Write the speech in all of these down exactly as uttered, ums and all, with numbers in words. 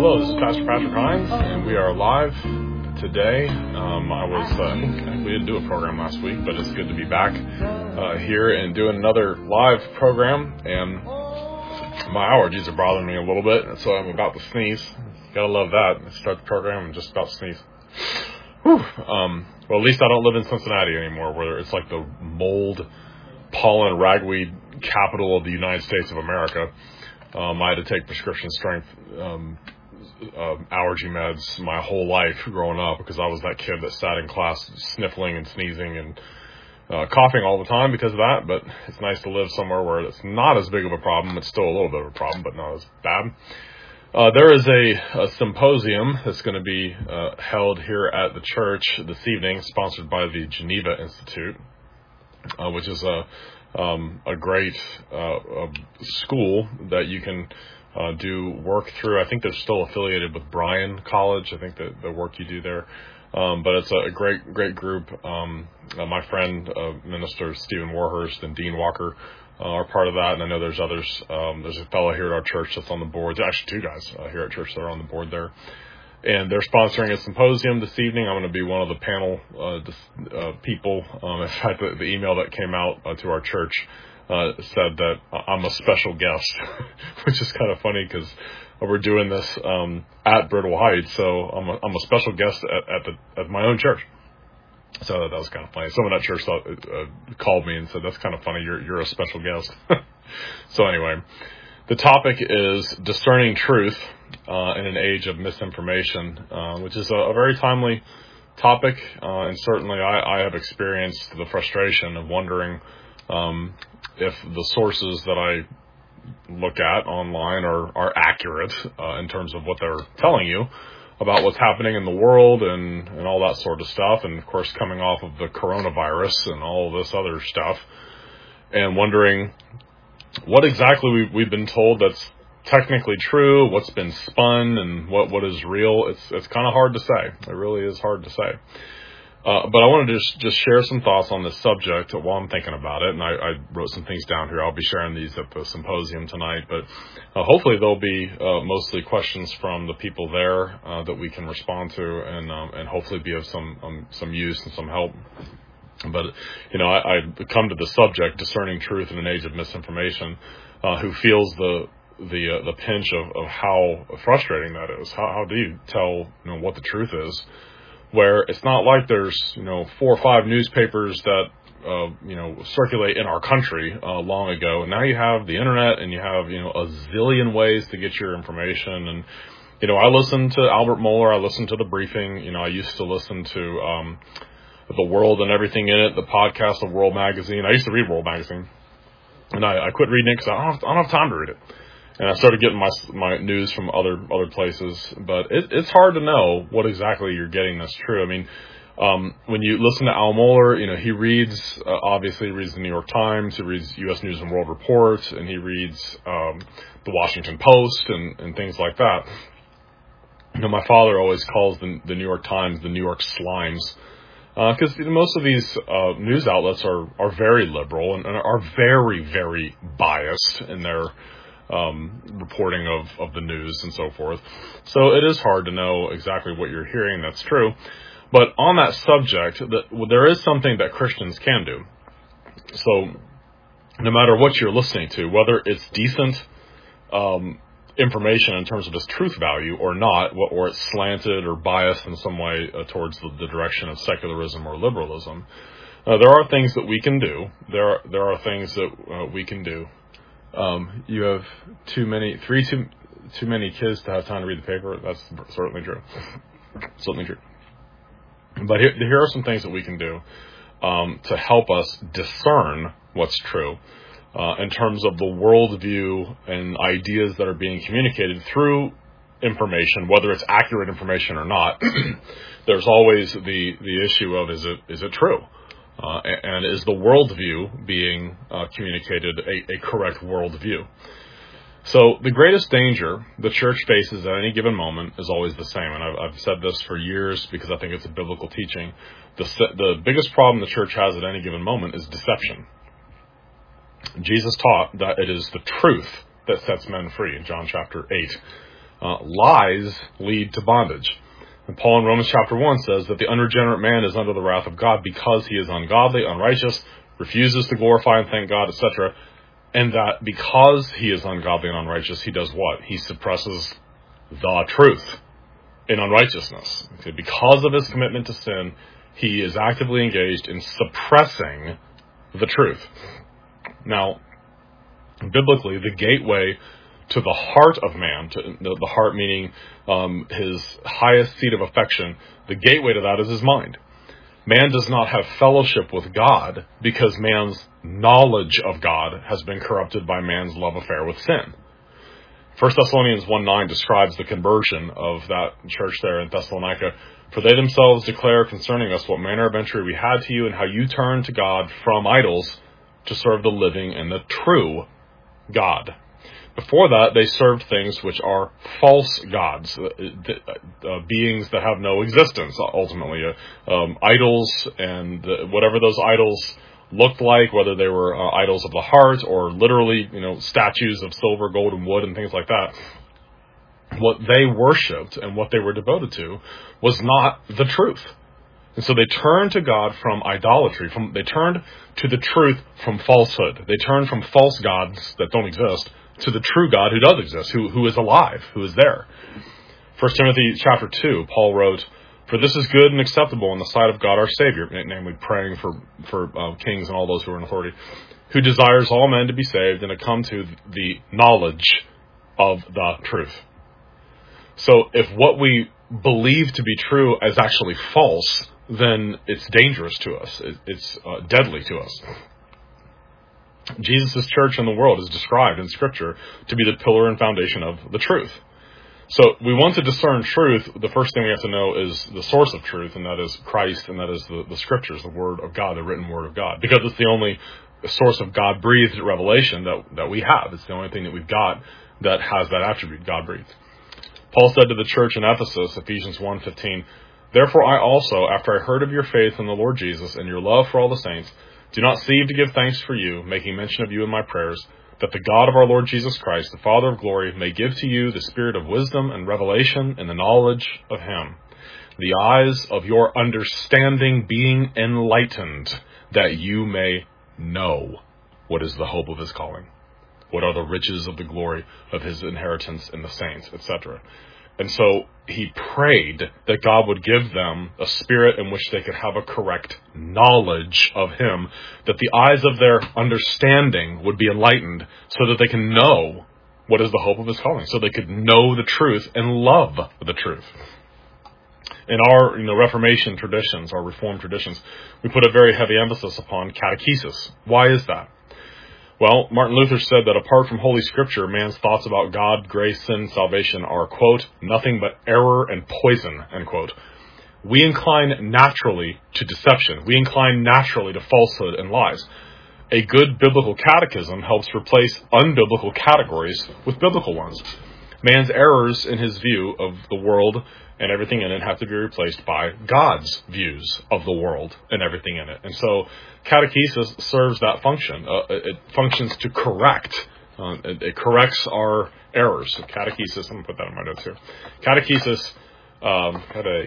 Hello, this is Pastor Patrick Hines, and we are live today. Um, I was, uh, I think we didn't do a program last week, but it's good to be back uh, here and doing another live program. And my allergies are bothering me a little bit, so I'm about to sneeze. Gotta love that. I start the program and just about to sneeze. Whew. Um, well, at least I don't live in Cincinnati anymore, where it's like the mold, pollen, ragweed capital of the United States of America. Um, I had to take prescription strength um, uh, allergy meds my whole life growing up because I was that kid that sat in class sniffling and sneezing and uh, coughing all the time because of that. But it's nice to live somewhere where it's not as big of a problem. It's still a little bit of a problem, but not as bad. Uh, there is a, a symposium that's going to be uh, held here at the church this evening, sponsored by the Geneva Institute, uh, which is a Um, a great uh, uh, school that you can uh, do work through. I think they're still affiliated with Bryan College. I think that the work you do there. Um, but it's a great, great group. Um, uh, my friend, uh, Minister Stephen Warhurst and Dean Walker uh, are part of that. And I know there's others. Um, there's a fellow here at our church that's on the board. There's actually two guys uh, here at church that are on the board there. And they're sponsoring a symposium this evening. I'm going to be one of the panel uh, dis- uh, people. Um, in fact, the, the email that came out uh, to our church uh, said that I'm a special guest, which is kind of funny because we're doing this um, at Brittle Heights, so I'm a, I'm a special guest at, at, the, at my own church. So that was kind of funny. Someone at church thought, uh, called me and said, "That's kind of funny. You're you're a special guest." So anyway. The topic is discerning truth uh, in an age of misinformation, uh, which is a, a very timely topic, uh, and certainly I, I have experienced the frustration of wondering um, if the sources that I look at online are, are accurate uh, in terms of what they're telling you about what's happening in the world and, and all that sort of stuff, and of course coming off of the coronavirus and all of this other stuff, and wondering what exactly we, we've been told that's technically true, what's been spun, and what, what is real. It's it's kind of hard to say. It really is hard to say. Uh, but I want to just, just share some thoughts on this subject while I'm thinking about it. And I, I wrote some things down here. I'll be sharing these at the symposium tonight. But uh, hopefully there'll be uh, mostly questions from the people there uh, that we can respond to and um, and hopefully be of some um, some use and some help. But, you know, I, I come to the subject, discerning truth in an age of misinformation, uh, who feels the the uh, the pinch of, of how frustrating that is. How, how do you tell, you know, what the truth is, where it's not like there's, you know, four or five newspapers that, uh, you know, circulate in our country uh, long ago. And now you have the internet and you have, you know, a zillion ways to get your information. And, you know, I listen to Albert Mohler. I listen to The Briefing. You know, I used to listen to um The World and Everything in It, the podcast of World Magazine. I used to read World Magazine, and I, I quit reading it because I, I don't have time to read it. And I started getting my my news from other other places. But it, it's hard to know what exactly you're getting that's true. I mean, um, when you listen to Al Mohler, you know, he reads, uh, obviously he reads the New York Times, he reads U S News and World Report, and he reads um, the Washington Post and, and things like that. You know, my father always calls the, the New York Times the New York Slimes. Because uh, most of these uh, news outlets are, are very liberal and, and are very, very biased in their um, reporting of, of the news and so forth. So it is hard to know exactly what you're hearing that's true. But on that subject, the, well, there is something that Christians can do. So no matter what you're listening to, whether it's decent um information in terms of its truth value or not, or it's slanted or biased in some way uh, towards the, the direction of secularism or liberalism, uh, there are things that we can do. There are, there are things that uh, we can do. Um, you have too many, three too, too many kids to have time to read the paper. That's certainly true. Certainly true. But here, here are some things that we can do um, to help us discern what's true. Uh, in terms of the worldview and ideas that are being communicated through information, whether it's accurate information or not, there's always the, the issue of is it is it true? Uh, and is the worldview being uh, communicated a, a correct worldview? So the greatest danger the church faces at any given moment is always the same. And I've, I've said this for years because I think it's a biblical teaching. The, the biggest problem the church has at any given moment is deception. Jesus taught that it is the truth that sets men free in John chapter eight. Uh, lies lead to bondage. And Paul in Romans chapter one says that the unregenerate man is under the wrath of God because he is ungodly, unrighteous, refuses to glorify and thank God, et cetera. And that because he is ungodly and unrighteous, he does what? He suppresses the truth in unrighteousness. Okay? Because of his commitment to sin, he is actively engaged in suppressing the truth. Now, biblically, the gateway to the heart of man, to the, the heart meaning um, his highest seat of affection, the gateway to that is his mind. Man does not have fellowship with God because man's knowledge of God has been corrupted by man's love affair with sin. First Thessalonians one nine describes the conversion of that church there in Thessalonica. For they themselves declare concerning us what manner of entry we had to you and how you turned to God from idols to serve the living and the true God. Before that, they served things which are false gods, uh, uh, beings that have no existence, ultimately. Uh, um, idols and the, whatever those idols looked like, whether they were uh, idols of the heart or literally, you know, statues of silver, gold, and wood and things like that. What they worshipped and what they were devoted to was not the truth. And so they turned to God from idolatry. From They turned to the truth from falsehood. They turned from false gods that don't exist to the true God who does exist, who, who is alive, who is there. First Timothy chapter two, Paul wrote, for this is good and acceptable in the sight of God our Savior, namely praying for, for uh, kings and all those who are in authority, who desires all men to be saved and to come to the knowledge of the truth. So if what we believe to be true is actually false, then it's dangerous to us. It, it's uh, deadly to us. Jesus' church in the world is described in Scripture to be the pillar and foundation of the truth. So we want to discern truth. The first thing we have to know is the source of truth, and that is Christ, and that is the, the Scriptures, the Word of God, the written Word of God. Because it's the only source of God-breathed revelation that, that we have. It's the only thing that we've got that has that attribute, God-breathed. Paul said to the church in Ephesus, Ephesians one fifteen, therefore I also, after I heard of your faith in the Lord Jesus and your love for all the saints, do not cease to give thanks for you, making mention of you in my prayers, that the God of our Lord Jesus Christ, the Father of glory, may give to you the spirit of wisdom and revelation and the knowledge of him, the eyes of your understanding being enlightened, that you may know what is the hope of his calling, what are the riches of the glory of his inheritance in the saints, et cetera. And so he prayed that God would give them a spirit in which they could have a correct knowledge of him, that the eyes of their understanding would be enlightened so that they can know what is the hope of his calling, so they could know the truth and love the truth. In our you know, Reformation traditions, our Reformed traditions, we put a very heavy emphasis upon catechesis. Why is that? Well, Martin Luther said that apart from Holy Scripture, man's thoughts about God, grace, sin, salvation are, quote, nothing but error and poison, end quote. We incline naturally to deception. We incline naturally to falsehood and lies. A good biblical catechism helps replace unbiblical categories with biblical ones. Man's errors in his view of the world and everything in it have to be replaced by God's views of the world and everything in it. And so catechesis serves that function. Uh, it functions to correct. Uh, it, it corrects our errors. So catechesis, I'm going to put that in my notes here. Catechesis, um,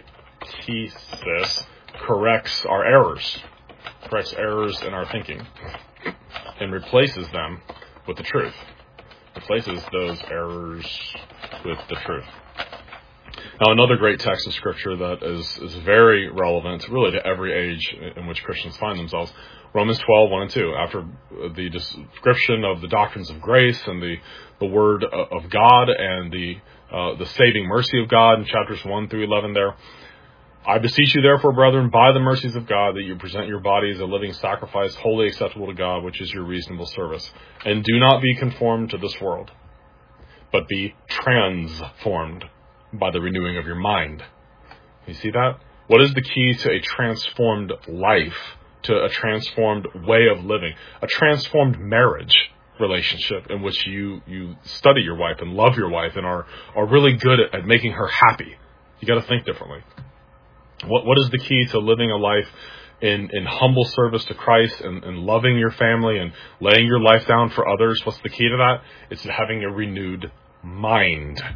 catechesis corrects our errors, corrects errors in our thinking, and replaces them with the truth. Replaces those errors with the truth. Now, another great text of Scripture that is, is very relevant, really, to every age in which Christians find themselves, Romans twelve, one and two. After the description of the doctrines of grace and the, the Word of God and the uh, the saving mercy of God in chapters one through eleven there, I beseech you, therefore, brethren, by the mercies of God, that you present your bodies a living sacrifice, wholly acceptable to God, which is your reasonable service. And do not be conformed to this world, but be transformed by the renewing of your mind. You see that? What is the key to a transformed life, to a transformed way of living, a transformed marriage relationship in which you, you study your wife and love your wife and are, are really good at, at making her happy? You got to think differently. What What is the key to living a life in, in humble service to Christ and, and loving your family and laying your life down for others? What's the key to that? It's having a renewed mind.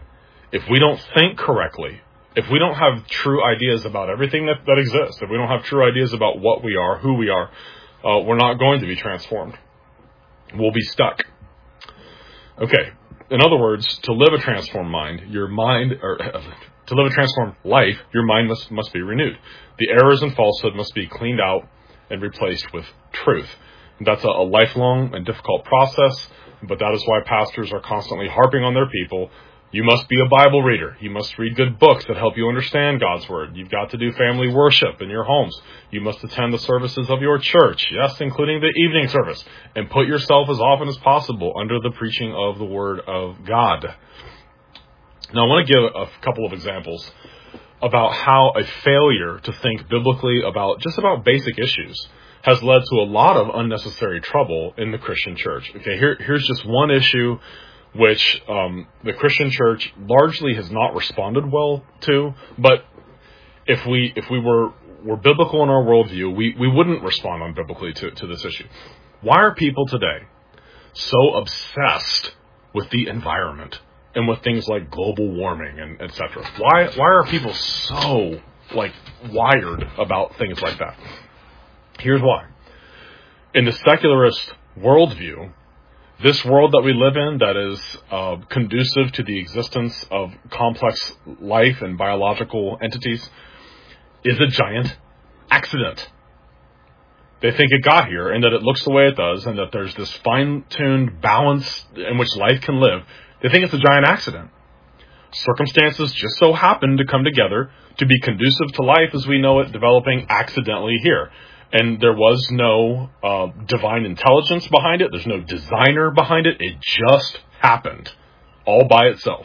if we don't think correctly, if we don't have true ideas about everything that, that exists, if we don't have true ideas about what we are, who we are, uh, we're not going to be transformed. We'll be stuck. Okay. In other words, to live a transformed mind, your mind, or uh, to live a transformed life, your mind must, must be renewed. The errors and falsehood must be cleaned out and replaced with truth. That's a, a lifelong and difficult process, but that is why pastors are constantly harping on their people. You must be a Bible reader. You must read good books that help you understand God's Word. You've got to do family worship in your homes. You must attend the services of your church, yes, including the evening service, and put yourself as often as possible under the preaching of the Word of God. Now, I want to give a couple of examples about how a failure to think biblically about just about basic issues has led to a lot of unnecessary trouble in the Christian church. Okay, here, here's just one issue which um, the Christian church largely has not responded well to. But if we if we were were biblical in our worldview, we, we wouldn't respond unbiblically to, to this issue. Why are people today so obsessed with the environment and with things like global warming and et cetera? Why why are people so like wired about things like that? Here's why. In the secularist worldview, this world that we live in that is uh, conducive to the existence of complex life and biological entities is a giant accident. They think it got here and that it looks the way it does and that there's this fine-tuned balance in which life can live. They think it's a giant accident. Circumstances just so happen to come together to be conducive to life as we know it developing accidentally here. And there was no uh, divine intelligence behind it. There's no designer behind it. It just happened all by itself.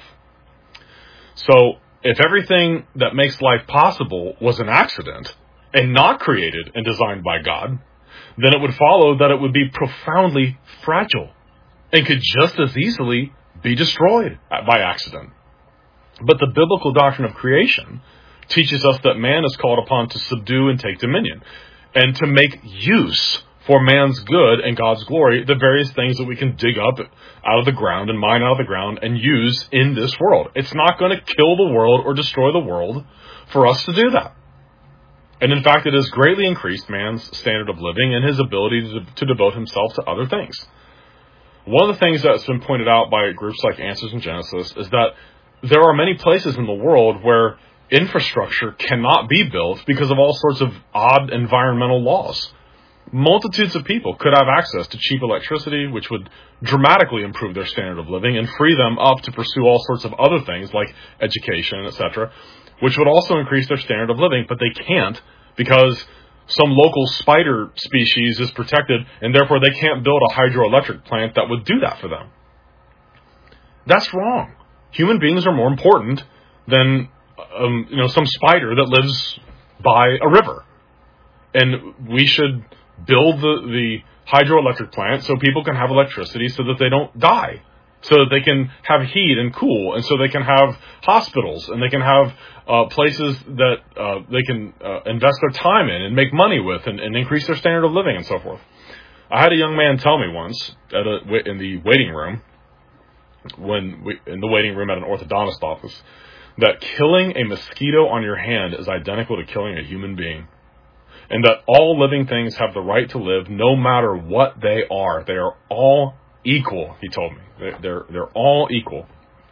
So if everything that makes life possible was an accident and not created and designed by God, then it would follow that it would be profoundly fragile and could just as easily be destroyed by accident. But the biblical doctrine of creation teaches us that man is called upon to subdue and take dominion, and to make use for man's good and God's glory the various things that we can dig up out of the ground and mine out of the ground and use in this world. It's not going to kill the world or destroy the world for us to do that. And in fact, it has greatly increased man's standard of living and his ability to, to devote himself to other things. One of the things that's been pointed out by groups like Answers in Genesis is that there are many places in the world where infrastructure cannot be built because of all sorts of odd environmental laws. Multitudes of people could have access to cheap electricity, which would dramatically improve their standard of living and free them up to pursue all sorts of other things like education, et cetera, which would also increase their standard of living, but they can't because some local spider species is protected, and therefore they can't build a hydroelectric plant that would do that for them. That's wrong. Human beings are more important than Um, you know, some spider that lives by a river. And we should build the, the hydroelectric plant so people can have electricity so that they don't die, so that they can have heat and cool, and so they can have hospitals, and they can have uh, places that uh, they can uh, invest their time in and make money with and, and increase their standard of living and so forth. I had a young man tell me once at a, in the waiting room, when we, in the waiting room at an orthodontist office, that killing a mosquito on your hand is identical to killing a human being. And that all living things have the right to live no matter what they are. They are all equal, he told me. They're, they're all equal.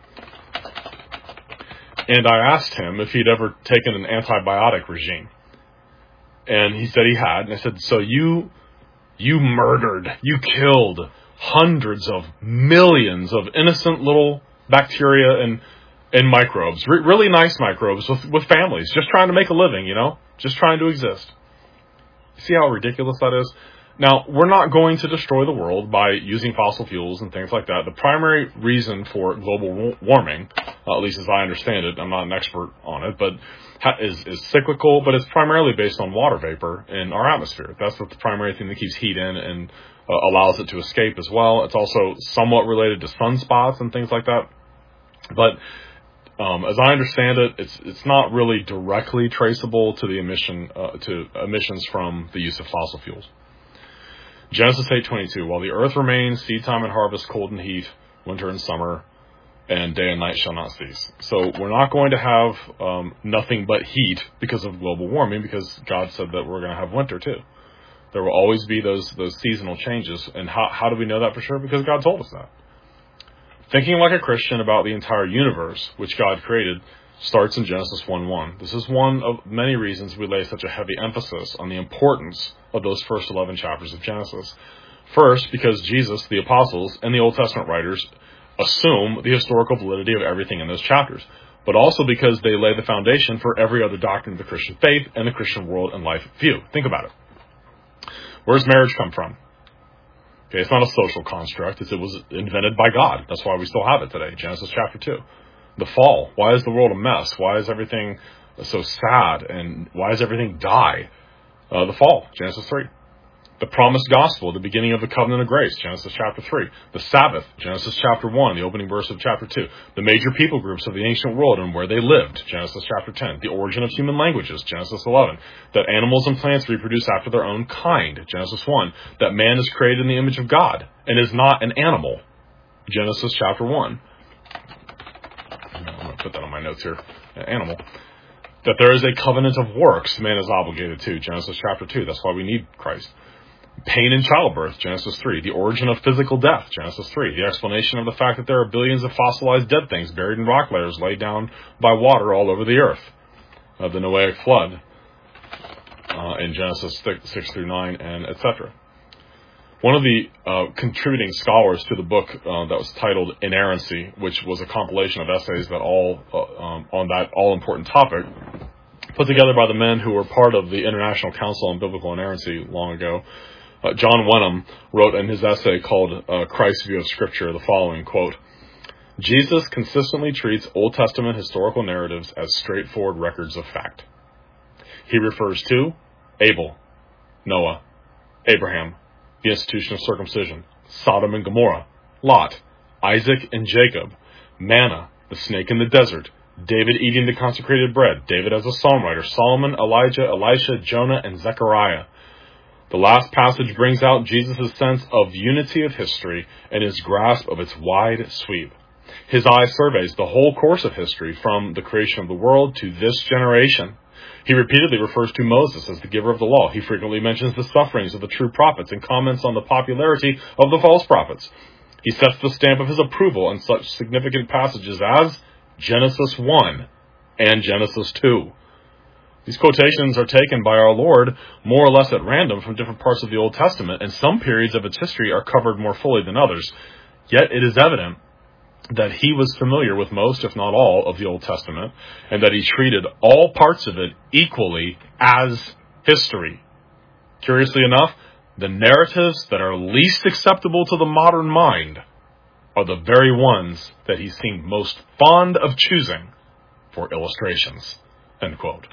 And I asked him if he'd ever taken an antibiotic regime. And he said he had. And I said, so you, you murdered, you killed hundreds of millions of innocent little bacteria and And microbes, Re- really nice microbes with, with families, just trying to make a living, you know, just trying to exist. See how ridiculous that is? Now, we're not going to destroy the world by using fossil fuels and things like that. The primary reason for global warming, uh, at least as I understand it, I'm not an expert on it, but ha- is, is cyclical, but it's primarily based on water vapor in our atmosphere. That's what the primary thing that keeps heat in and uh, allows it to escape as well. It's also somewhat related to sunspots and things like that. But Um, as I understand it, it's it's not really directly traceable to the emission uh, to emissions from the use of fossil fuels. Genesis eight twenty-two. While the earth remains, seed time and harvest, cold and heat, winter and summer, and day and night shall not cease. So we're not going to have um, nothing but heat because of global warming, because God said that we're going to have winter too. There will always be those those seasonal changes. And how, how do we know that for sure? Because God told us that. Thinking like a Christian about the entire universe, which God created, starts in Genesis one one. This is one of many reasons we lay such a heavy emphasis on the importance of those first eleven chapters of Genesis. First, because Jesus, the apostles, and the Old Testament writers assume the historical validity of everything in those chapters, but also because they lay the foundation for every other doctrine of the Christian faith and the Christian world and life view. Think about it. Where does marriage come from? Okay, it's not a social construct. It's, it was invented by God. That's why we still have it today. Genesis chapter two. The fall. Why is the world a mess? Why is everything so sad? And why does everything die? Uh, the fall. Genesis three. The promised gospel, the beginning of the covenant of grace, Genesis chapter three. The Sabbath, Genesis chapter one, the opening verse of chapter two. The major people groups of the ancient world and where they lived, Genesis chapter ten. The origin of human languages, Genesis eleven. That animals and plants reproduce after their own kind, Genesis one. That man is created in the image of God and is not an animal, Genesis chapter one. I'm going to put that on my notes here. Animal. That there is a covenant of works man is obligated to, Genesis chapter two. That's why we need Christ. Pain in childbirth, Genesis three. The origin of physical death, Genesis three. The explanation of the fact that there are billions of fossilized dead things buried in rock layers laid down by water all over the earth. Uh, the Noahic flood uh, in Genesis six through nine, and et cetera. One of the uh, contributing scholars to the book uh, that was titled Inerrancy, which was a compilation of essays that all uh, um, on that all-important topic, put together by the men who were part of the International Council on Biblical Inerrancy long ago, Uh, John Wenham wrote in his essay called uh, Christ's View of Scripture the following, quote, Jesus consistently treats Old Testament historical narratives as straightforward records of fact. He refers to Abel, Noah, Abraham, the institution of circumcision, Sodom and Gomorrah, Lot, Isaac and Jacob, manna, the snake in the desert, David eating the consecrated bread, David as a psalm writer, Solomon, Elijah, Elisha, Jonah, and Zechariah. The last passage brings out Jesus' sense of unity of history and his grasp of its wide sweep. His eye surveys the whole course of history from the creation of the world to this generation. He repeatedly refers to Moses as the giver of the law. He frequently mentions the sufferings of the true prophets and comments on the popularity of the false prophets. He sets the stamp of his approval on such significant passages as Genesis one and Genesis two. These quotations are taken by our Lord more or less at random from different parts of the Old Testament, and some periods of its history are covered more fully than others. Yet it is evident that he was familiar with most, if not all, of the Old Testament, and that he treated all parts of it equally as history. Curiously enough, the narratives that are least acceptable to the modern mind are the very ones that he seemed most fond of choosing for illustrations. End quote.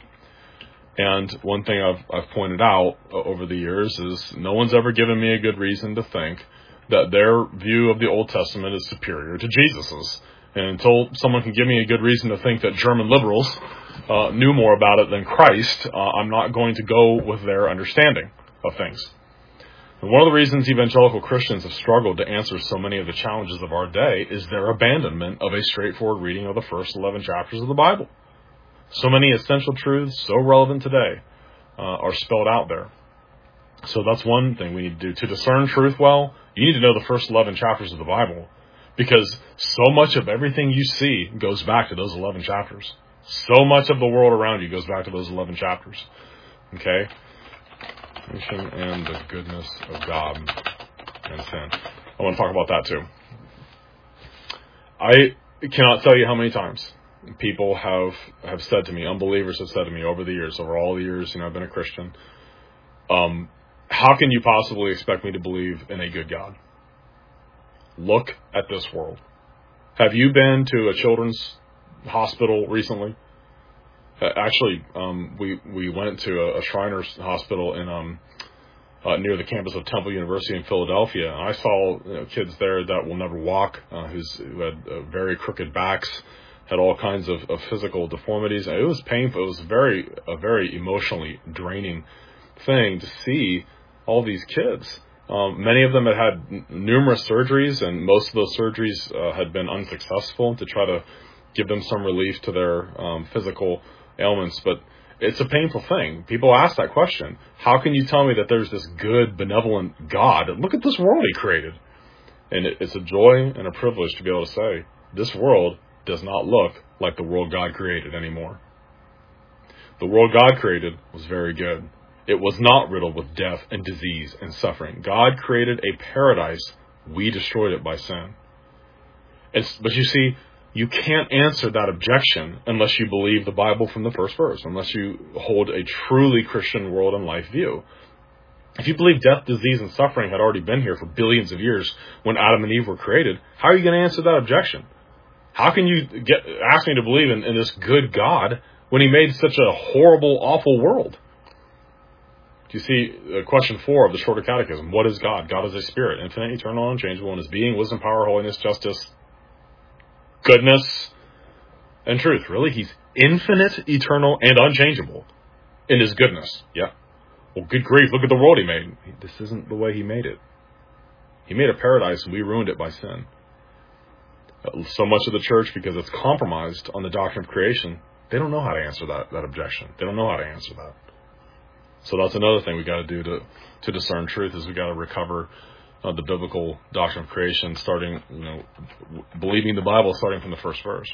And one thing I've, I've pointed out over the years is no one's ever given me a good reason to think that their view of the Old Testament is superior to Jesus's. And until someone can give me a good reason to think that German liberals uh, knew more about it than Christ, uh, I'm not going to go with their understanding of things. And one of the reasons evangelical Christians have struggled to answer so many of the challenges of our day is their abandonment of a straightforward reading of the first eleven chapters of the Bible. So many essential truths, so relevant today, uh, are spelled out there. So that's one thing we need to do. To discern truth well, you need to know the first eleven chapters of the Bible, because so much of everything you see goes back to those eleven chapters. So much of the world around you goes back to those eleven chapters. Okay? Mission and the goodness of God and sin. I want to talk about that too. I cannot tell you how many times people have, have said to me, unbelievers have said to me over the years, over all the years, you know, I've been a Christian, um, how can you possibly expect me to believe in a good God? Look at this world. Have you been to a children's hospital recently? Uh, actually, um, we, we went to a, a Shriners hospital in, um, uh, near the campus of Temple University in Philadelphia. And I saw you know, kids there that will never walk, uh, who's, who had uh, very crooked backs, had all kinds of, of physical deformities. It was painful. It was very, a very emotionally draining thing to see all these kids. Um, many of them had had n- numerous surgeries, and most of those surgeries uh, had been unsuccessful to try to give them some relief to their um, physical ailments. But it's a painful thing. People ask that question. How can you tell me that there's this good, benevolent God? Look at this world he created. And it, it's a joy and a privilege to be able to say, this world does not look like the world God created anymore. The world God created was very good. It was not riddled with death and disease and suffering. God created a paradise. We destroyed it by sin. It's, but you see, you can't answer that objection unless you believe the Bible from the first verse, unless you hold a truly Christian world and life view. If you believe death, disease, and suffering had already been here for billions of years when Adam and Eve were created, how are you going to answer that objection? How can you get ask me to believe in, in this good God when he made such a horrible, awful world? Do you see uh, question four of the Shorter Catechism? What is God? God is a spirit, infinite, eternal, unchangeable in his being, wisdom, power, holiness, justice, goodness, and truth. Really? He's infinite, eternal, and unchangeable in his goodness. Yeah. Well, good grief, look at the world he made. This isn't the way he made it. He made a paradise and we ruined it by sin. Uh, so much of the church, because it's compromised on the doctrine of creation, they don't know how to answer that, that objection. They don't know how to answer that. So that's another thing we got to do to to discern truth, is we got to recover uh, the biblical doctrine of creation, starting, you know, w- believing the Bible, starting from the first verse.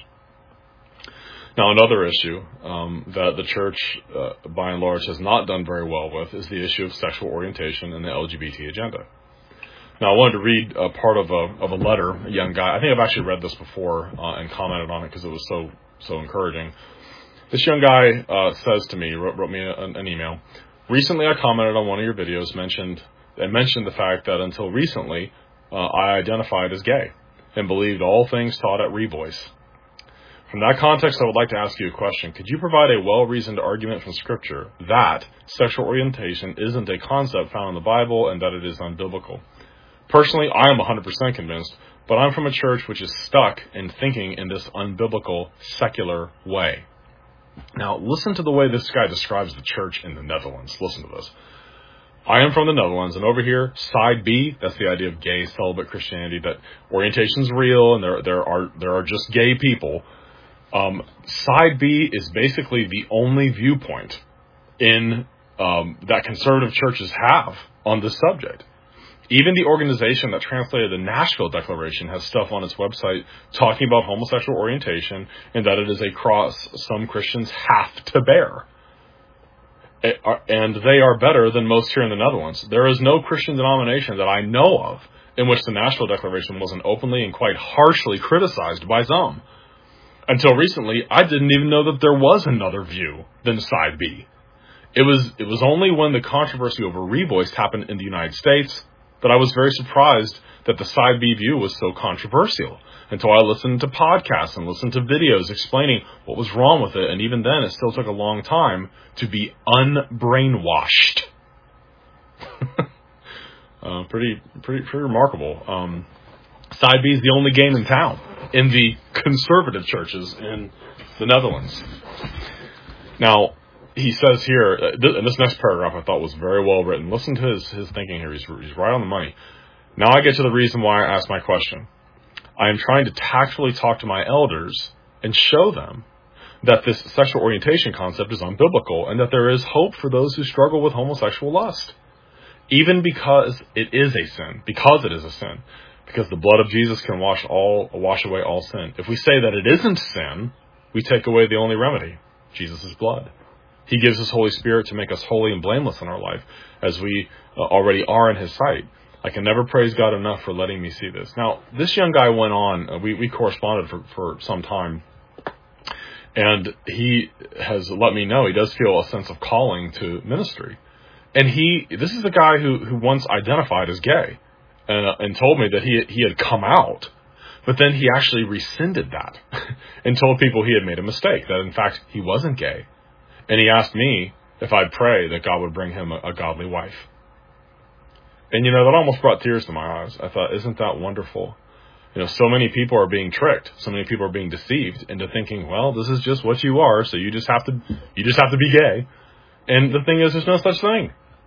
Now, another issue um, that the church, uh, by and large, has not done very well with is the issue of sexual orientation and the L G B T agenda. Now, I wanted to read a part of a of a letter, a young guy. I think I've actually read this before uh, and commented on it because it was so so encouraging. This young guy uh, says to me, wrote, wrote me an, an email. Recently, I commented on one of your videos, mentioned and mentioned the fact that until recently, uh, I identified as gay and believed all things taught at Revoice. From that context, I would like to ask you a question. Could you provide a well-reasoned argument from Scripture that sexual orientation isn't a concept found in the Bible and that it is unbiblical? Personally, I am one hundred percent convinced, but I'm from a church which is stuck in thinking in this unbiblical, secular way. Now, listen to the way this guy describes the church in the Netherlands. Listen to this. I am from the Netherlands, and over here, side B, that's the idea of gay, celibate Christianity, that orientation's real, and there there are there are just gay people. Um, side B is basically the only viewpoint in um, that conservative churches have on this subject. Even the organization that translated the Nashville Declaration has stuff on its website talking about homosexual orientation and that it is a cross some Christians have to bear. And they are better than most here in the Netherlands. There is no Christian denomination that I know of in which the Nashville Declaration wasn't openly and quite harshly criticized by some. Until recently, I didn't even know that there was another view than side B. It was it was only when the controversy over Revoice happened in the United States that I was very surprised that the side B view was so controversial, until I listened to podcasts and listened to videos explaining what was wrong with it, and even then it still took a long time to be unbrainwashed. uh, pretty, pretty, pretty remarkable. Um, side B is the only game in town in the conservative churches in the Netherlands. Now, he says here, and this next paragraph I thought was very well written. Listen to his, his thinking here. He's, he's right on the money. Now I get to the reason why I asked my question. I am trying to tactfully talk to my elders and show them that this sexual orientation concept is unbiblical and that there is hope for those who struggle with homosexual lust. Even because it is a sin, because it is a sin, because the blood of Jesus can wash all wash away all sin. If we say that it isn't sin, we take away the only remedy, Jesus' blood. He gives His Holy Spirit to make us holy and blameless in our life, as we uh, already are in His sight. I can never praise God enough for letting me see this. Now, this young guy went on, uh, we, we corresponded for, for some time, and he has let me know he does feel a sense of calling to ministry. And he, this is a guy who, who once identified as gay, and, uh, and told me that he, he had come out, but then he actually rescinded that and told people he had made a mistake, that in fact he wasn't gay. And he asked me if I'd pray that God would bring him a, a godly wife. And, you know, that almost brought tears to my eyes. I thought, isn't that wonderful? You know, so many people are being tricked. So many people are being deceived into thinking, well, this is just what you are, so you just have to, you just have to be gay. And the thing is, there's no such thing.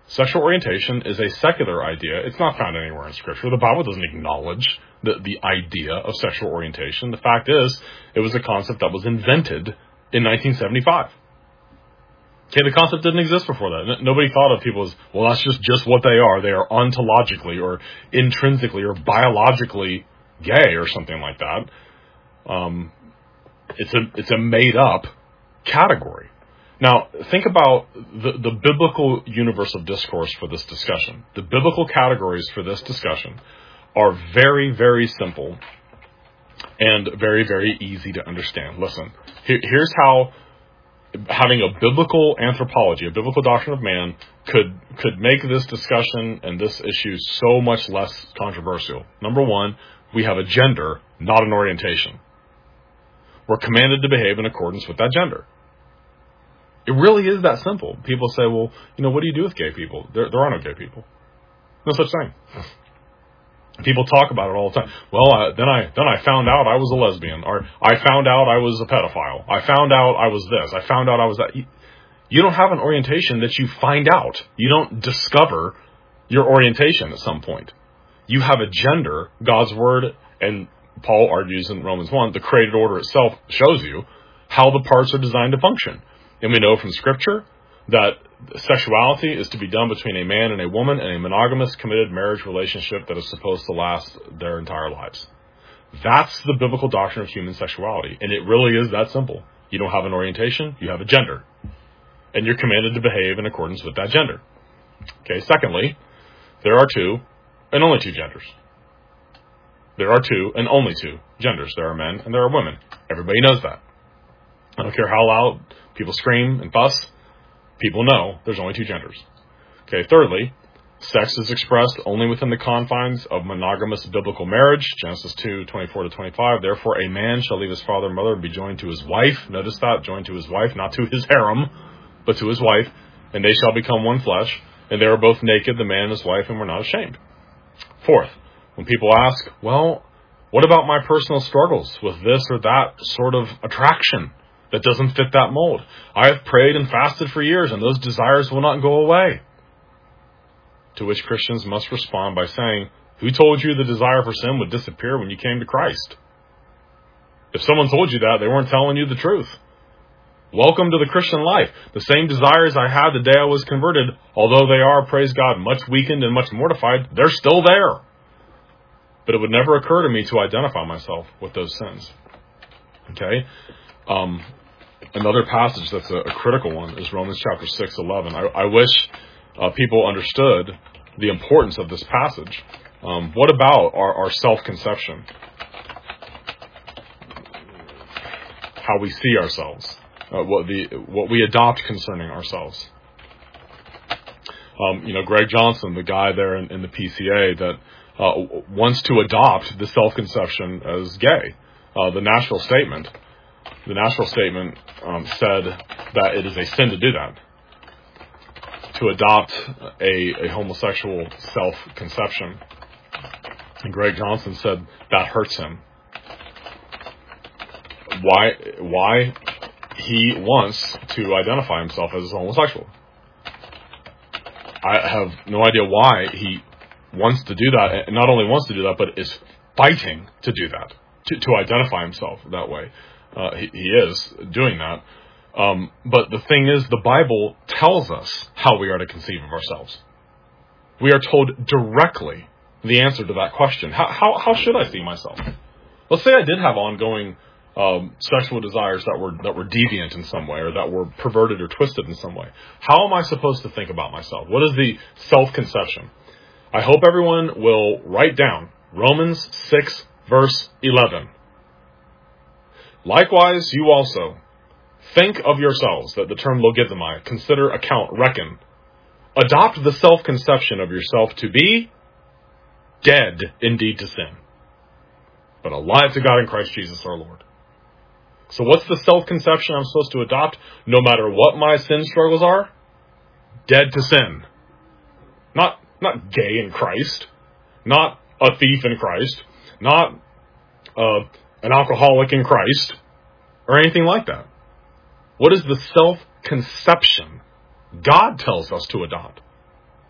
Sexual orientation is a secular idea. It's not found anywhere in Scripture. The Bible doesn't acknowledge the, the idea of sexual orientation. The fact is, it was a concept that was invented in nineteen seventy-five. Okay, the concept didn't exist before that. Nobody thought of people as, well, that's just, just what they are. They are ontologically or intrinsically or biologically gay or something like that. Um, it's a it's a made-up category. Now, think about the, the biblical universe of discourse for this discussion. The biblical categories for this discussion are very, very simple and very, very easy to understand. Listen, here, here's how having a biblical anthropology, a biblical doctrine of man, could could make this discussion and this issue so much less controversial. Number one, we have a gender, not an orientation. We're commanded to behave in accordance with that gender. It really is that simple. People say, well, you know, what do you do with gay people? There, there are no gay people. No such thing. People talk about it all the time. Well, uh, then I then I found out I was a lesbian, or I found out I was a pedophile. I found out I was this. I found out I was that. You, you don't have an orientation that you find out. You don't discover your orientation at some point. You have a gender. God's word, and Paul argues in Romans one, the created order itself shows you how the parts are designed to function. And we know from Scripture that sexuality is to be done between a man and a woman in a monogamous, committed marriage relationship that is supposed to last their entire lives. That's the biblical doctrine of human sexuality. And it really is that simple. You don't have an orientation, you have a gender. And you're commanded to behave in accordance with that gender. Okay, secondly, there are two and only two genders. There are two and only two genders. There are men and there are women. Everybody knows that. I don't care how loud people scream and fuss. People know there's only two genders. Okay, thirdly, sex is expressed only within the confines of monogamous biblical marriage. Genesis two, twenty-four to twenty-five. Therefore, a man shall leave his father and mother and be joined to his wife. Notice that, joined to his wife, not to his harem, but to his wife. And they shall become one flesh. And they were both naked, the man and his wife, and were not ashamed. Fourth, when people ask, well, what about my personal struggles with this or that sort of attraction that doesn't fit that mold? I have prayed and fasted for years, and those desires will not go away. To which Christians must respond by saying, who told you the desire for sin would disappear when you came to Christ? If someone told you that, they weren't telling you the truth. Welcome to the Christian life. The same desires I had the day I was converted, although they are, praise God, much weakened and much mortified, they're still there. But it would never occur to me to identify myself with those sins. Okay? Um, another passage that's a, a critical one is Romans chapter six, eleven. I, I wish uh, people understood the importance of this passage. Um, what about our, our self-conception? How we see ourselves. Uh, what the what we adopt concerning ourselves. Um, you know, Greg Johnson, the guy there in, in the P C A that uh, wants to adopt the self-conception as gay. Uh, the national statement, the national statement um, said that it is a sin to do that, to adopt a, a homosexual self-conception. And Greg Johnson said that hurts him. Why? Why? He wants to identify himself as a homosexual. I have no idea why he wants to do that, and not only wants to do that, but is fighting to do that, to, to identify himself that way. Uh, he, he is doing that. Um, but the thing is, the Bible tells us how we are to conceive of ourselves. We are told directly the answer to that question. How, how, how should I see myself? Let's say I did have ongoing Um, sexual desires that were that were deviant in some way, or that were perverted or twisted in some way. How am I supposed to think about myself? What is the self-conception? I hope everyone will write down Romans six, verse eleven. Likewise, you also think of yourselves, that the term logizomai, consider, account, reckon. Adopt the self-conception of yourself to be dead indeed to sin, but alive to God in Christ Jesus our Lord. So what's the self-conception I'm supposed to adopt no matter what my sin struggles are? Dead to sin. Not not gay in Christ. Not a thief in Christ. Not uh, an alcoholic in Christ. Or anything like that. What is the self-conception God tells us to adopt?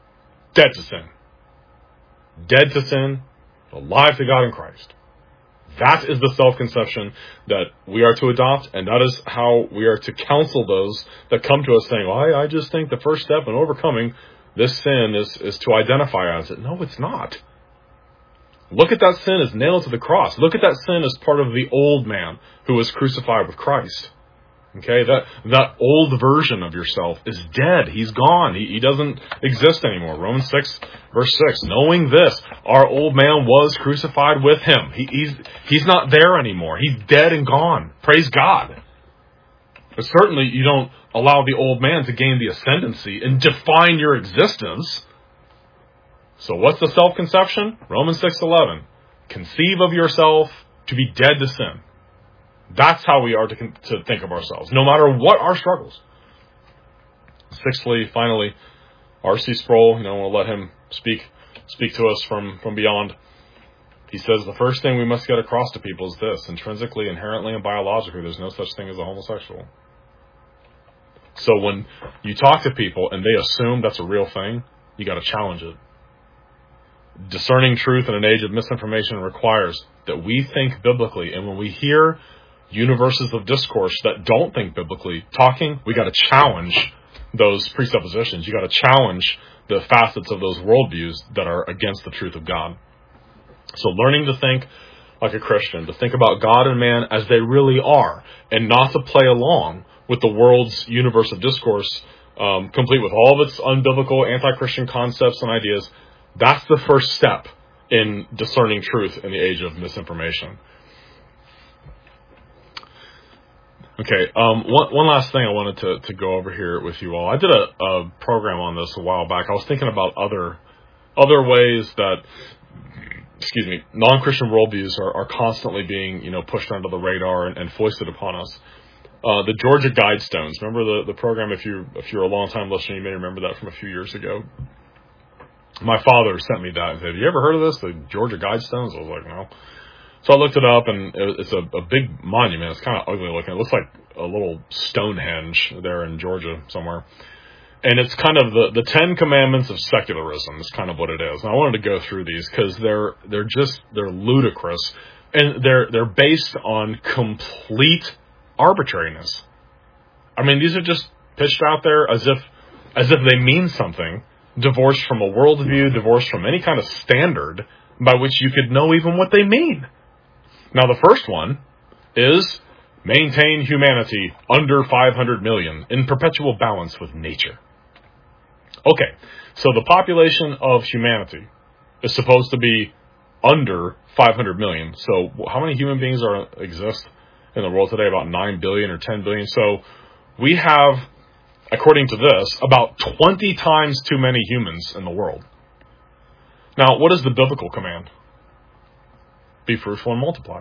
dead to sin. Dead to sin, alive to God in Christ. That is the self-conception that we are to adopt, and that is how we are to counsel those that come to us saying, well, I, I just think the first step in overcoming this sin is, is to identify as it. No, it's not. Look at that sin as nailed to the cross. Look at that sin as part of the old man who was crucified with Christ. Okay, that that old version of yourself is dead. He's gone. He, he doesn't exist anymore. Romans six, verse six. Knowing this, our old man was crucified with him. He, he's he's not there anymore. He's dead and gone. Praise God. But certainly you don't allow the old man to gain the ascendancy and define your existence. So what's the self-conception? Romans six eleven. Conceive of yourself to be dead to sin. That's how we are to, to think of ourselves, no matter what our struggles. Sixthly, finally, R C Sproul, you know, we'll let him speak speak to us from, from beyond. He says the first thing we must get across to people is this: intrinsically, inherently, and biologically, there's no such thing as a homosexual. So when you talk to people and they assume that's a real thing, you got to challenge it. Discerning truth in an age of misinformation requires that we think biblically, and when we hear universes of discourse that don't think biblically talking, we got to challenge those presuppositions. You got to challenge the facets of those worldviews that are against the truth of God. So learning to think like a Christian, to think about God and man as they really are, and not to play along with the world's universe of discourse, um, complete with all of its unbiblical, anti-Christian concepts and ideas. That's the first step in discerning truth in the age of misinformation. Okay, um, one, one last thing I wanted to, to go over here with you all. I did a, a program on this a while back. I was thinking about other other ways that, excuse me, non-Christian worldviews are, are constantly being, you know, pushed under the radar and, and foisted upon us. Uh, the Georgia Guidestones. Remember the, the program? If you if you're a long-time listener, you may remember that from a few years ago. My father sent me that and said, have you ever heard of this, the Georgia Guidestones? I was like, no. So I looked it up, and it's a, a big monument. It's kind of ugly looking. It looks like a little Stonehenge there in Georgia somewhere. And it's kind of the, the Ten Commandments of secularism is kind of what it is. And I wanted to go through these because they're they're just they're ludicrous, and they're they're based on complete arbitrariness. I mean, these are just pitched out there as if as if they mean something, divorced from a worldview, divorced from any kind of standard by which you could know even what they mean. Now, the first one is maintain humanity under five hundred million in perpetual balance with nature. Okay, so the population of humanity is supposed to be under five hundred million. So how many human beings are exist in the world today? About nine billion or ten billion. So we have, according to this, about twenty times too many humans in the world. Now, what is the biblical command? Be fruitful and multiply.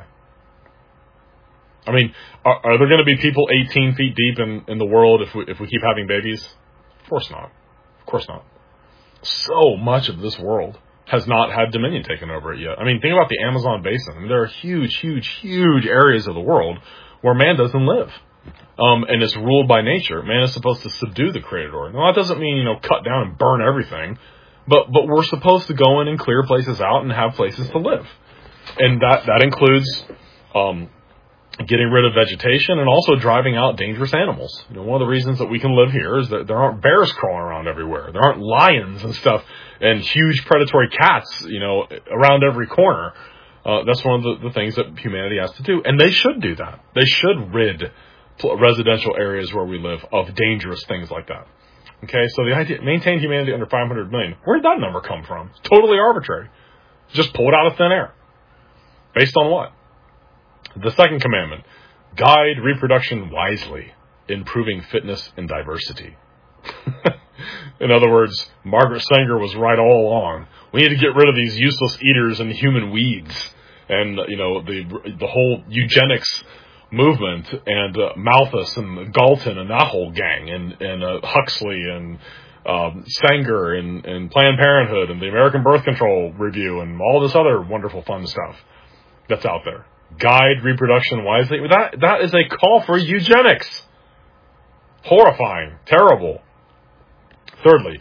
I mean, are, are there going to be people eighteen feet deep in, in the world if we if we keep having babies? Of course not. Of course not. So much of this world has not had dominion taken over it yet. I mean, think about the Amazon basin. I mean, there are huge, huge, huge areas of the world where man doesn't live. Um, and it's ruled by nature. Man is supposed to subdue the creator. Now, that doesn't mean, you know, cut down and burn everything. But but we're supposed to go in and clear places out and have places to live. And that, that includes um, getting rid of vegetation and also driving out dangerous animals. You know, one of the reasons that we can live here is that there aren't bears crawling around everywhere. There aren't lions and stuff and huge predatory cats, you know, around every corner. Uh, that's one of the, the things that humanity has to do. And they should do that. They should rid residential areas where we live of dangerous things like that. Okay, so the idea, maintain humanity under five hundred million. Where did that number come from? It's totally arbitrary. Just pull it out of thin air. Based on what? The second commandment, guide reproduction wisely, improving fitness and diversity. In other words, Margaret Sanger was right all along. We need to get rid of these useless eaters and human weeds. And, you know, the the whole eugenics movement, and uh, Malthus and Galton and that whole gang, and, and uh, Huxley and um, Sanger and, and Planned Parenthood and the American Birth Control Review and all this other wonderful fun stuff that's out there. Guide reproduction wisely. That that is a call for eugenics. Horrifying. Terrible. Thirdly,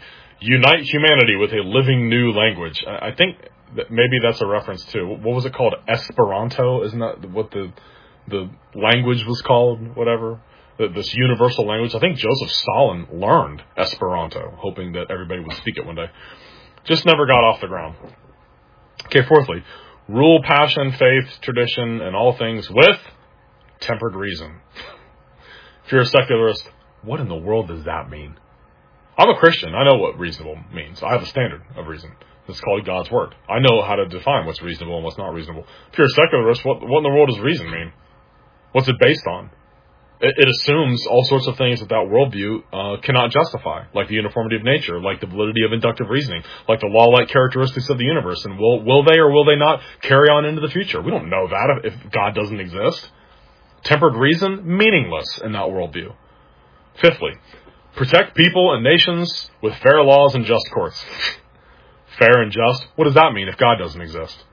unite humanity with a living new language. I think that maybe that's a reference to, what was it called? Esperanto? Isn't that what the the language was called? Whatever. This universal language. I think Joseph Stalin learned Esperanto, hoping that everybody would speak it one day. Just never got off the ground. Okay, fourthly, rule passion, faith, tradition, and all things with tempered reason. If you're a secularist, what in the world does that mean? I'm a Christian. I know what reasonable means. I have a standard of reason. It's called God's Word. I know how to define what's reasonable and what's not reasonable. If you're a secularist, what, what in the world does reason mean? What's it based on? It, it assumes all sorts of things that that worldview uh, cannot justify, like the uniformity of nature, like the validity of inductive reasoning, like the law-like characteristics of the universe. And will, will they or will they not carry on into the future? We don't know that if, if God doesn't exist. Tempered reason, meaningless in that worldview. Fifthly, protect people and nations with fair laws and just courts. Fair and just? What does that mean if God doesn't exist?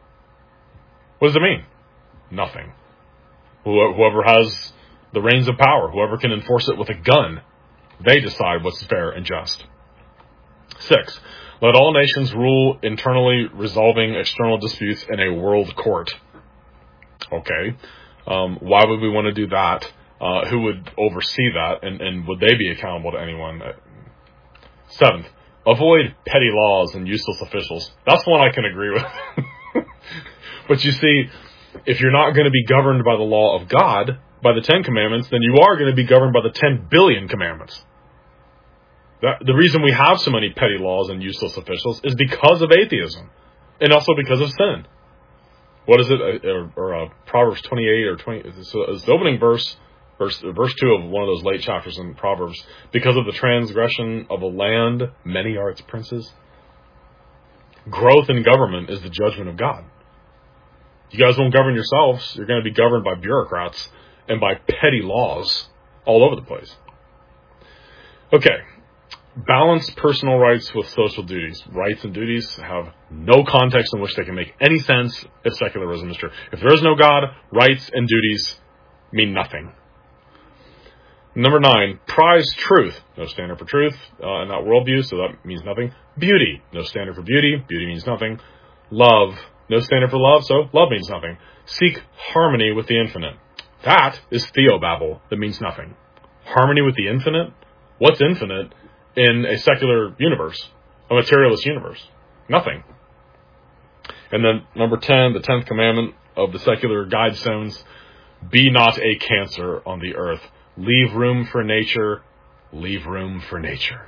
What does it mean? Nothing. Whoever has the reins of power, whoever can enforce it with a gun, they decide what's fair and just. Six, let all nations rule internally, resolving external disputes in a world court. Okay. Um, why would we want to do that? Uh, who would oversee that, and, and would they be accountable to anyone? Seventh, avoid petty laws and useless officials. That's one I can agree with. But you see, if you're not going to be governed by the law of God, by the Ten Commandments, then you are going to be governed by the ten billion commandments. That, the reason we have so many petty laws and useless officials is because of atheism, and also because of sin. What is it? Or, or uh, Proverbs twenty-eight or twenty? So it's the opening verse. Verse, verse two of one of those late chapters in Proverbs. Because of the transgression of a land, many are its princes. Growth in government is the judgment of God. You guys won't govern yourselves. You're going to be governed by bureaucrats and by petty laws all over the place. Okay. Balance personal rights with social duties. Rights and duties have no context in which they can make any sense if secularism is true. If there is no God, rights and duties mean nothing. Number nine, prize truth. No standard for truth uh, in that worldview, so that means nothing. Beauty. No standard for beauty. Beauty means nothing. Love. No standard for love, so love means nothing. Seek harmony with the infinite. That is theobabble. That means nothing. Harmony with the infinite? What's infinite in a secular universe? A materialist universe? Nothing. And then number ten, the tenth commandment of the secular guidestones. Be not a cancer on the earth. Leave room for nature. Leave room for nature.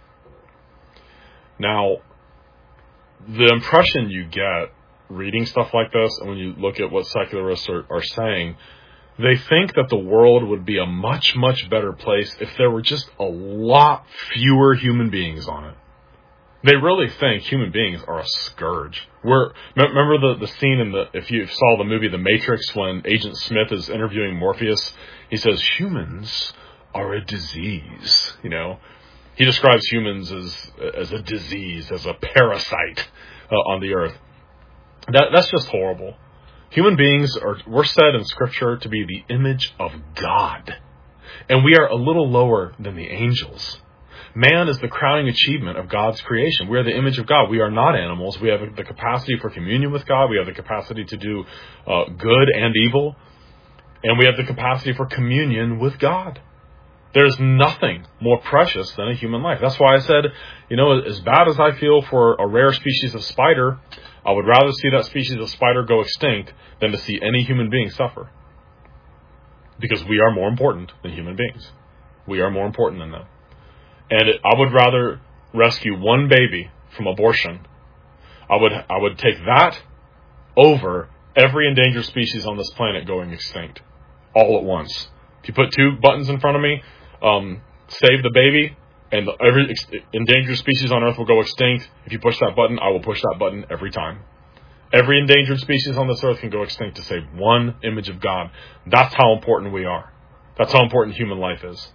Now, the impression you get reading stuff like this, and when you look at what secularists are, are saying, they think that the world would be a much, much better place if there were just a lot fewer human beings on it. They really think human beings are a scourge. We're, remember the, the scene in the, if you saw the movie The Matrix, when Agent Smith is interviewing Morpheus, he says, humans are a disease, you know. He describes humans as, as a disease, as a parasite uh, on the earth. That, that's just horrible. Human beings are, we're said in Scripture to be the image of God. And we are a little lower than the angels. Man is the crowning achievement of God's creation. We are the image of God. We are not animals. We have the capacity for communion with God. We have the capacity to do uh, good and evil. And we have the capacity for communion with God. There's nothing more precious than a human life. That's why I said, you know, as bad as I feel for a rare species of spider, I would rather see that species of spider go extinct than to see any human being suffer. Because we are more important than human beings. We are more important than them. And it, I would rather rescue one baby from abortion. I would I would take that over every endangered species on this planet going extinct all at once. If you put two buttons in front of me, um, save the baby, and the, every ex- endangered species on Earth will go extinct. If you push that button, I will push that button every time. Every endangered species on this Earth can go extinct to save one image of God. That's how important we are. That's how important human life is.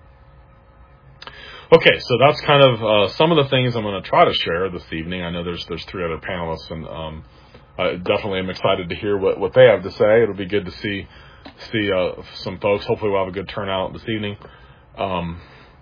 Okay, so that's kind of uh, some of the things I'm going to try to share this evening. I know there's there's three other panelists, and um, I definitely am excited to hear what, what they have to say. It'll be good to see see uh, some folks. Hopefully we'll have a good turnout this evening. Um,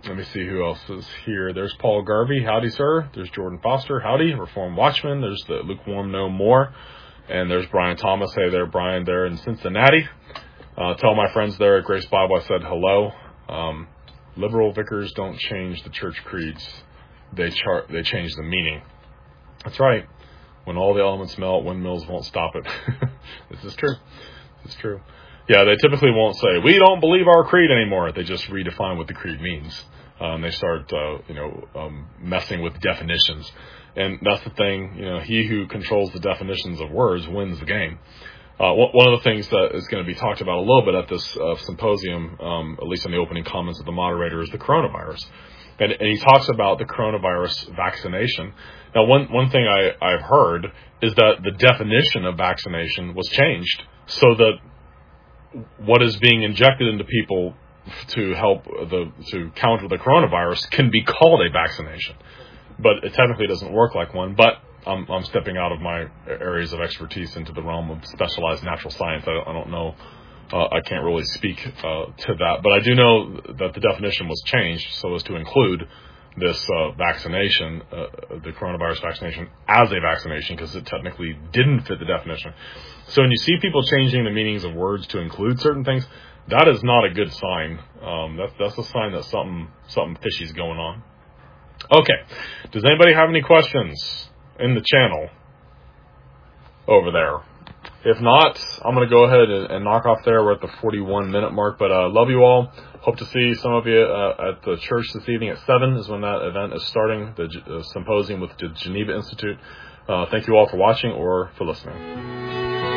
let me see who else is here. There's Paul Garvey. Howdy, sir. There's Jordan Foster. Howdy. Reformed Watchman. There's the Lukewarm No More. And there's Brian Thomas. Hey there, Brian, there in Cincinnati. Uh, tell my friends there at Grace Bible I said hello. Um, liberal vicars don't change the church creeds. They chart. They change the meaning. That's right. When all the elements melt, windmills won't stop it. This is true. This is true. Yeah, they typically won't say, we don't believe our creed anymore. They just redefine what the creed means. Um, they start, uh, you know, um, messing with definitions. And that's the thing, you know, he who controls the definitions of words wins the game. Uh, one of the things that is going to be talked about a little bit at this uh, symposium, um, at least in the opening comments of the moderator, is the coronavirus. And, and he talks about the coronavirus vaccination. Now, one, one thing I, I've heard is that the definition of vaccination was changed so that what is being injected into people to help the to counter the coronavirus can be called a vaccination, but it technically doesn't work like one. But I'm, I'm stepping out of my areas of expertise into the realm of specialized natural science. I, I don't know. Uh, I can't really speak uh, to that, but I do know that the definition was changed so as to include this uh, vaccination, uh, the coronavirus vaccination, as a vaccination, because it technically didn't fit the definition. So when you see people changing the meanings of words to include certain things, that is not a good sign. Um, that's that's a sign that something something fishy is going on. Okay, does anybody have any questions in the channel over there? If not, I'm going to go ahead and, and knock off there. We're at the forty-one minute mark, but uh, love you all. Hope to see some of you uh, at the church this evening at seven is when that event is starting, the uh, symposium with the Geneva Institute. Uh, thank you all for watching or for listening.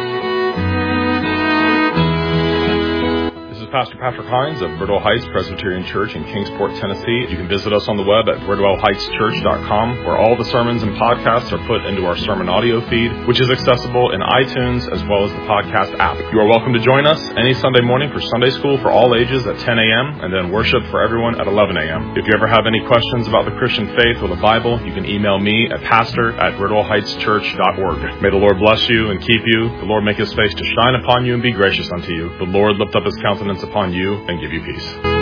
Pastor Patrick Hines of Bridwell Heights Presbyterian Church in Kingsport, Tennessee. You can visit us on the web at bridwell heights church dot com, where all the sermons and podcasts are put into our sermon audio feed, which is accessible in iTunes as well as the podcast app. You are welcome to join us any Sunday morning for Sunday school for all ages at ten a.m. and then worship for everyone at eleven a.m. If you ever have any questions about the Christian faith or the Bible, you can email me at pastor at bridwell heights church dot org. May the Lord bless you and keep you. The Lord make his face to shine upon you and be gracious unto you. The Lord lift up his countenance upon you and give you peace.